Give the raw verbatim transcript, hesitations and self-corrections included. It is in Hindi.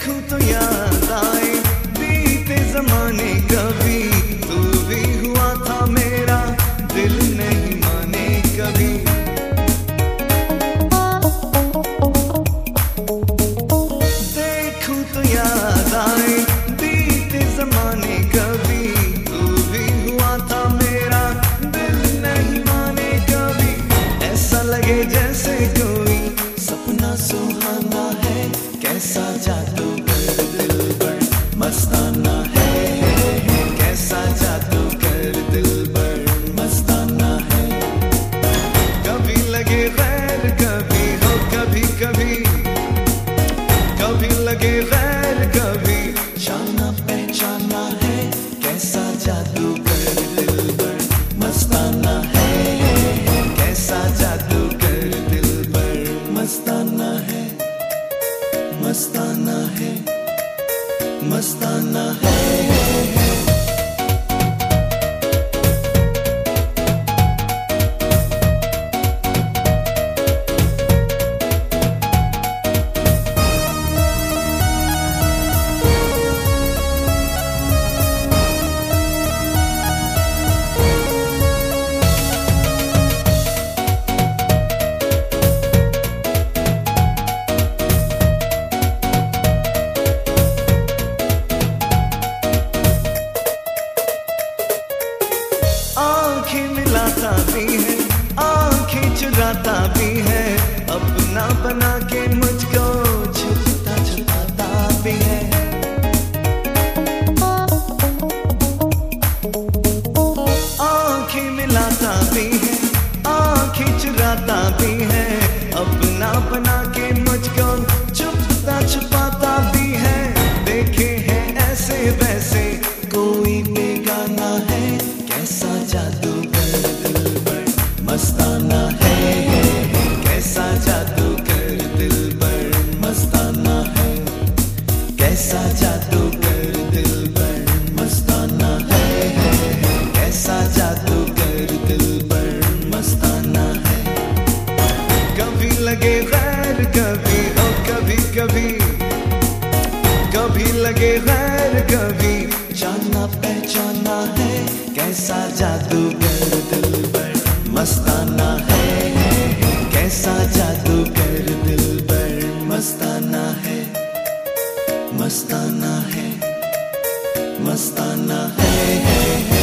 देखूं तो याद आए बीते जमाने, कभी तू भी हुआ था मेरा, दिल नहीं माने कभी। देखूं तो याद आए बीते जमाने, कभी तू भी हुआ था मेरा, दिल नहीं माने कभी। ऐसा लगे जैसे कोई सपना सुहाना है, कैसा जादूगर दिल पर मस्ताना है, कैसा जादूगर दिल पर मस्ताना है। कभी लगे गैर, कभी हो कभी कभी, कभी लगे गैर, कभी जाना पहचाना है, कैसा जादूगर दिल पर मस्ताना है, कैसा जादूगर दिल पर मस्ताना है, मस्ताना है, मस्ताना है। आंखें मिलाता भी है, आंखें चुराता भी है, अपना बना के मुझको छुपता छुपाता भी है। आंखें मिलाता भी है, आंखें चुराता भी है, अपना बना के मुझको छुपता छुपाता भी है। देखे हैं ऐसे वैसे कोई बेगाना है, कैसा जादूगर दिल पर मस्ताना है, कैसा जादूगर दिल पर मस्ताना है, कैसा जादूगर दिल पर मस्ताना है, कैसा जादूगर दिल पर मस्ताना है। कभी लगे गैर, कभी ओ कभी कभी, कभी लगे गैर, कभी जाना पहचाना है, कैसा जादूगर दिल पर मस्ताना है, कैसा जादूगर दिल पर मस्ताना है, मस्ताना है, मस्ताना है।